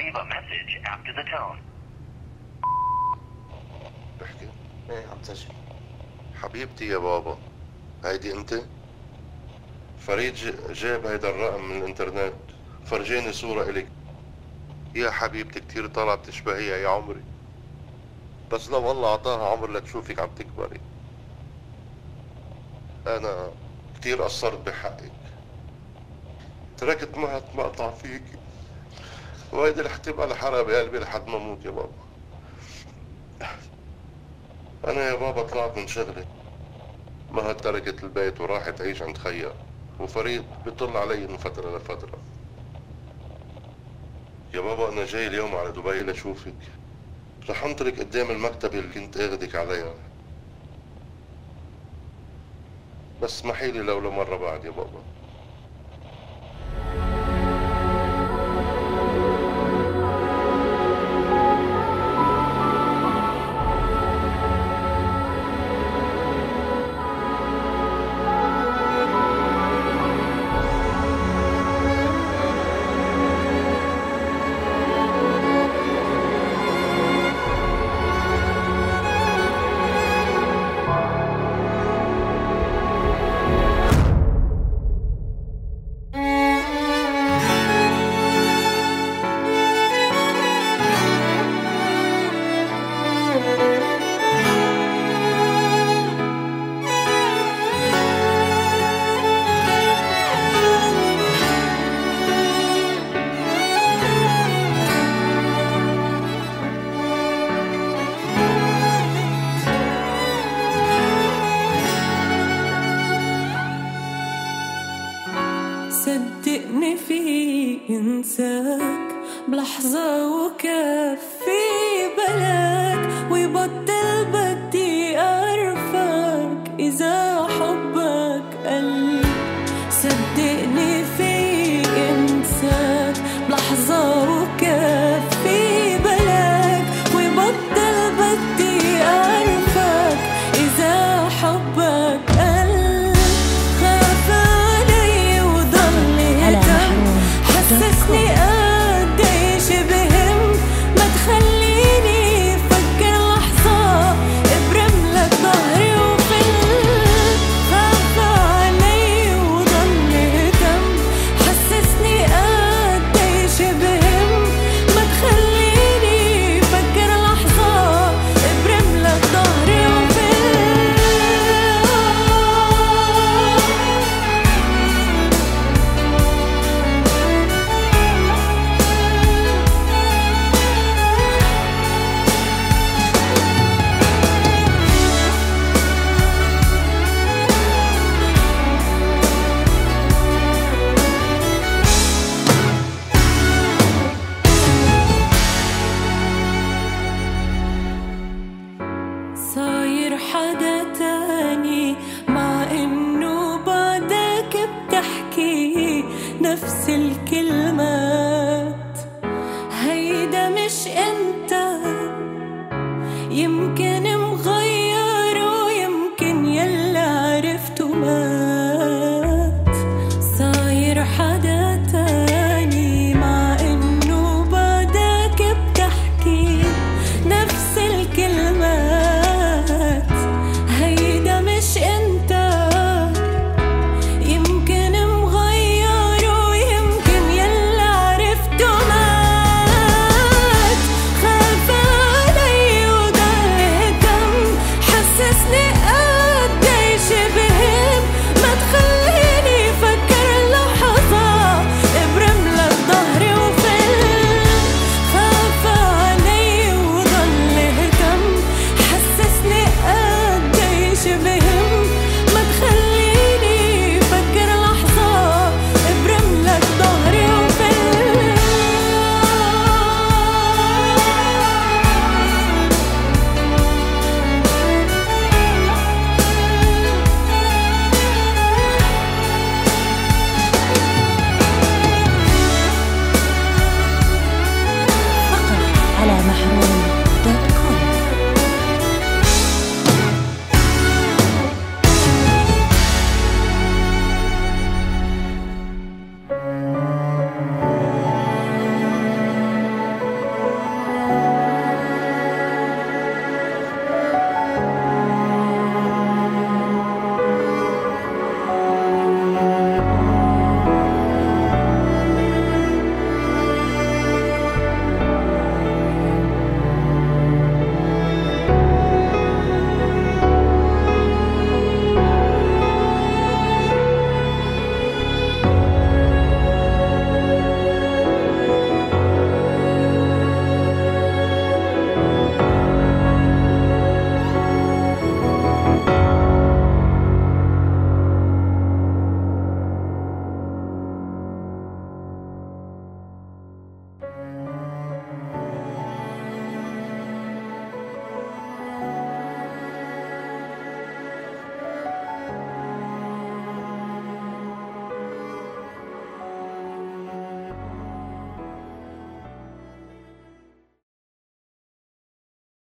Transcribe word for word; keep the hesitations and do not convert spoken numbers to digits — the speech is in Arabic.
leave a message after the tone. بحكي ايه عم تسجل. حبيبتي يا بابا، هيدي انت؟ فريد ج- جاب هيدا الرقم من الانترنت، فرجاني صورة إلك. يا حبيبتي كتير طالعة بتشبهيها يا عمري، بس لو الله عطاها عمر لتشوفك عم تكبري. أنا كتير قصرت بحقك، تركت مهت مقطع فيكي، وهيدي رح تبقى الحرقة بقلبي لحد ما أموت يا بابا. أنا يا بابا طلعت من شغلي، مهت تركت البيت وراحت تعيش عند خيها، وفريد بيطل علي من فترة لفترة. يا بابا أنا جاي اليوم على دبي لشوفك، رح انطرك قدام المكتب اللي كنت اخدك عليها، بس اسمحيلي لو لمرة بعد يا بابا. صدقني في انساك بلحظة وكفي بلاك ويبطل بدي أعرفك إذا حبك قل. صدقني في انساك بلحظة وكفي بلاك ويبطل بدي أعرفك إذا حبك قل. خاف علي وضلني هتم حسسني قديش بهم ما تخليني فكر لحظة ابرم لك ظهري وفل. خاف علي وضلني هتم حسسني قديش بهم ما تخليني فكر لحظة ابرم لك ظهري وفل. صاير حدا تاني مع انه بعدك بتحكي نفس الكلمات. هيدا مش انت، يمكن